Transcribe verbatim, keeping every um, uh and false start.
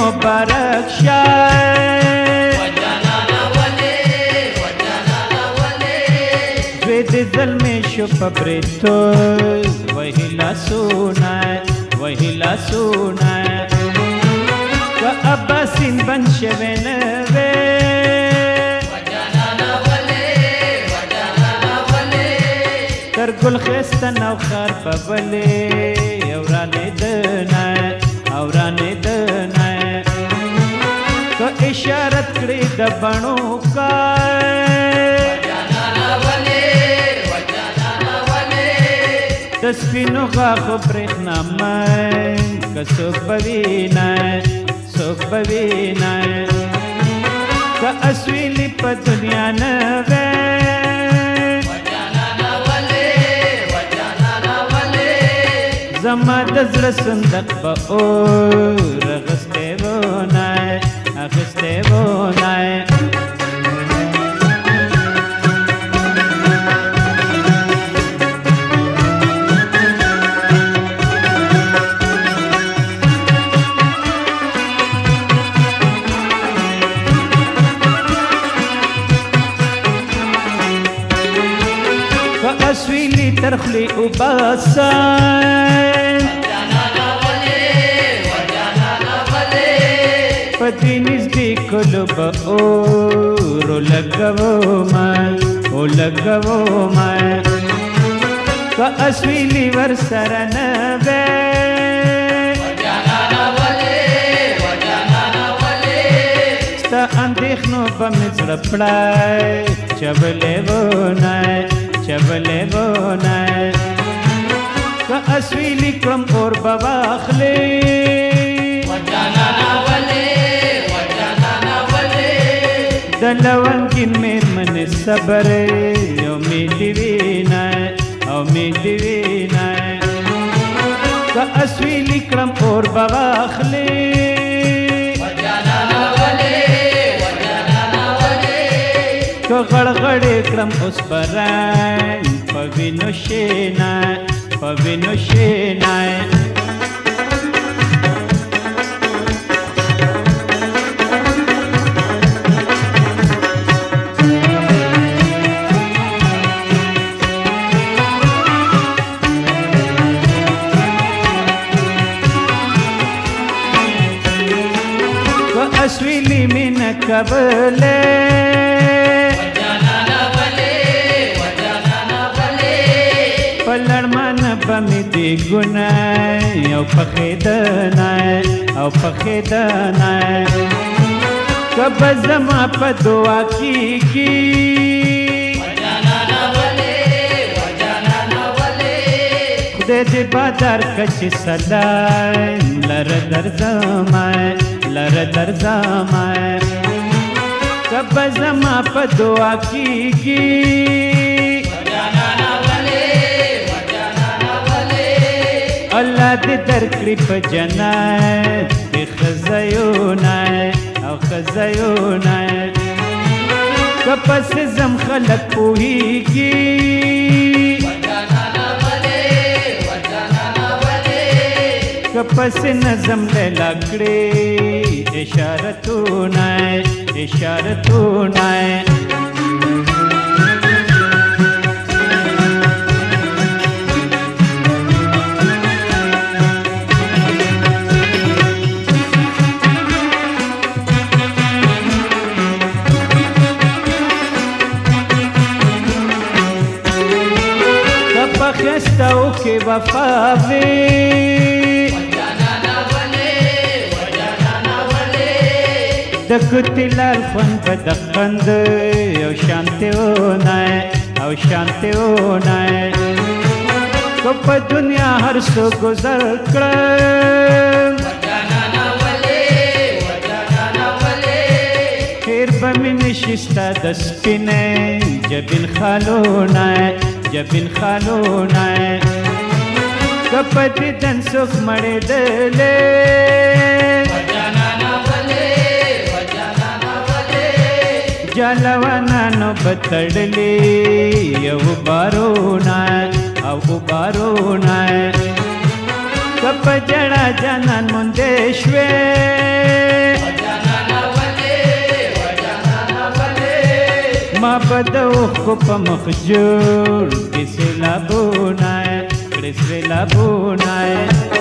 مبارک شاه وجنانا ولي وجنانا ولي زوی د ظلم شو په بریتو وهي لاسونه وهي لاسونه که عباسین بند شوی نه وی وجنانا ولي وجنانا ولي تر ګل ښایسته نوخار په بلې اورانېدنه اورانېدنه که اشارت کړې د بڼو کای وجنانا ولي وجنانا ولي د سپینو غاښو برېښنا من که څوک به وینه څوک به وینه که اسویلي په دنیا نه وی وجنانا ولي وجنانا ولي زما د زړه صندوق به اور اخیستی وونه اخیستی وونه اسویلی ترخلی اوباسن وجنانا ولي وجنانا ولي پدی نزدی کلو با اورو لگو من او لگو من که اسویلی ور سرنوے وجنانا ولي وجنانا ولي ستا اندیخنو بمزر پڑای چبلے وونای چبلے وونای که اسویلی کرم اور بواخلی وجنانا ولي وجنانا ولي دلوانگین میرمن صبر امیدی وینای امیدی وینای که اسویلی کرم اور بواخلی وجنانا ولي وجنانا ولي که غړغړې کړم اوس برنګ په وینو شینای په وینو شینای که اسویلی مینه کبله پلړمان بمې دی ګنای او پخېدنای او پخېدنای کب زما په دعا کېږي وجنانا ولي وجنانا ولي خدای دې بادار کچې سلای لره درځمای لره درځمای کب زما په دعا کېږي الله دې درکړي په جنت کې خزایونه او خزایونه که پس زم خلک پوهیږي وجنانا ولي وجنانا ولي که پس نظم لیلا کړي اشارتونه اشارتونه خستاو کې وفا وي وجنانا ولي وجنانا ولي د کتلال خوند په د قند او شانتیونه او شانتیونه کو په دنیا هر څو گذر کړم وجنانا ولي وجنانا ولي خیر به مې نشسته د سپینې جبین خالونه جبین خالونه که په دیدن څوک مړېدلی وجنانا ولي وجنانا ولي جلوانانو به تړلي یو بارونه او بارونه که په ژړا جانان موندې شوې زما بد اوخو په مخ جوړ کړي سیلابونه کړي سیلابونه